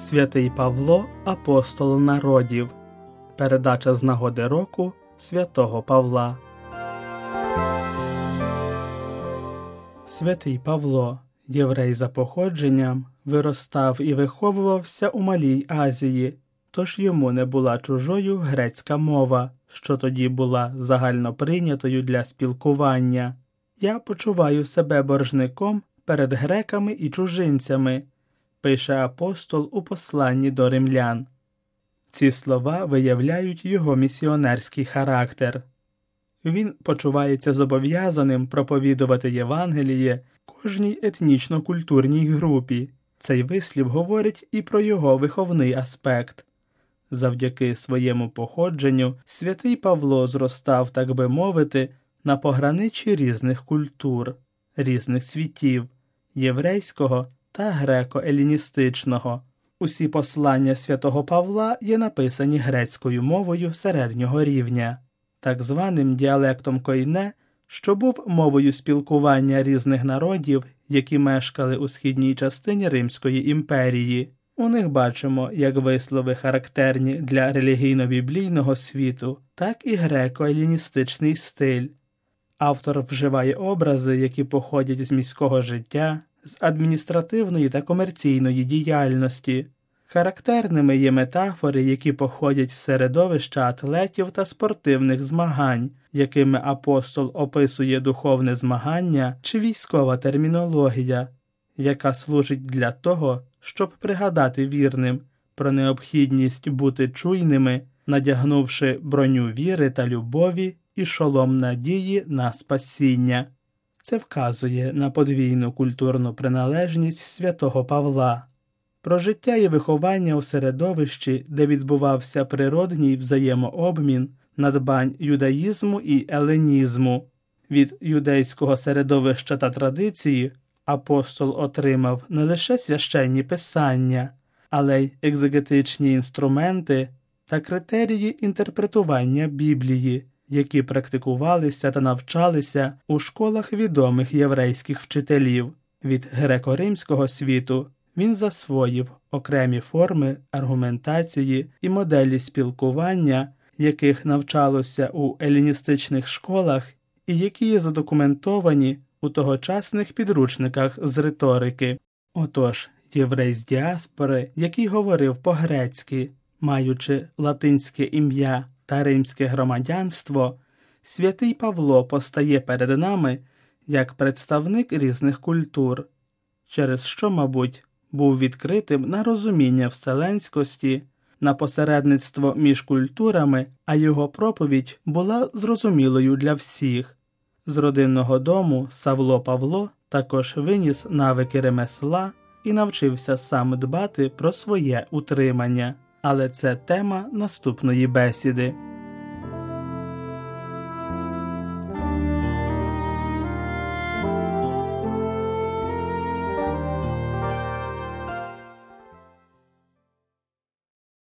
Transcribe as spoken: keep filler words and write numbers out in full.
Святий Павло – апостол народів. Передача з нагоди року святого Павла. Святий Павло, єврей за походженням, виростав і виховувався у Малій Азії, тож йому не була чужою грецька мова, що тоді була загальноприйнятою для спілкування. «Я почуваю себе боржником перед греками і чужинцями», пише апостол у посланні до римлян. Ці слова виявляють його місіонерський характер. Він почувається зобов'язаним проповідувати Євангеліє кожній етнічно-культурній групі. Цей вислів говорить і про його виховний аспект. Завдяки своєму походженню святий Павло зростав, так би мовити, на пограничі різних культур, різних світів – єврейського та греко-еліністичного. Усі послання святого Павла є написані грецькою мовою середнього рівня, так званим діалектом Койне, що був мовою спілкування різних народів, які мешкали у східній частині Римської імперії. У них бачимо як вислови характерні для релігійно-біблійного світу, так і греко-еліністичний стиль. Автор вживає образи, які походять з міського життя, з адміністративної та комерційної діяльності. Характерними є метафори, які походять з середовища атлетів та спортивних змагань, якими апостол описує духовне змагання, чи військова термінологія, яка служить для того, щоб пригадати вірним про необхідність бути чуйними, надягнувши броню віри та любові і шолом надії на спасіння. Це вказує на подвійну культурну приналежність святого Павла. Про життя і виховання у середовищі, де відбувався природній взаємообмін надбань юдаїзму і еленізму. Від юдейського середовища та традиції апостол отримав не лише священні писання, але й екзегетичні інструменти та критерії інтерпретування Біблії, які практикувалися та навчалися у школах відомих єврейських вчителів. Від греко-римського світу він засвоїв окремі форми аргументації і моделі спілкування, яких навчалося у еліністичних школах і які є задокументовані у тогочасних підручниках з риторики. Отож, єврей з діаспори, який говорив по-грецьки, маючи латинське ім'я та римське громадянство, святий Павло постає перед нами як представник різних культур, через що, мабуть, був відкритим на розуміння вселенськості, на посередництво між культурами, а його проповідь була зрозумілою для всіх. З родинного дому Савло Павло також виніс навики ремесла і навчився сам дбати про своє утримання. Але це тема наступної бесіди.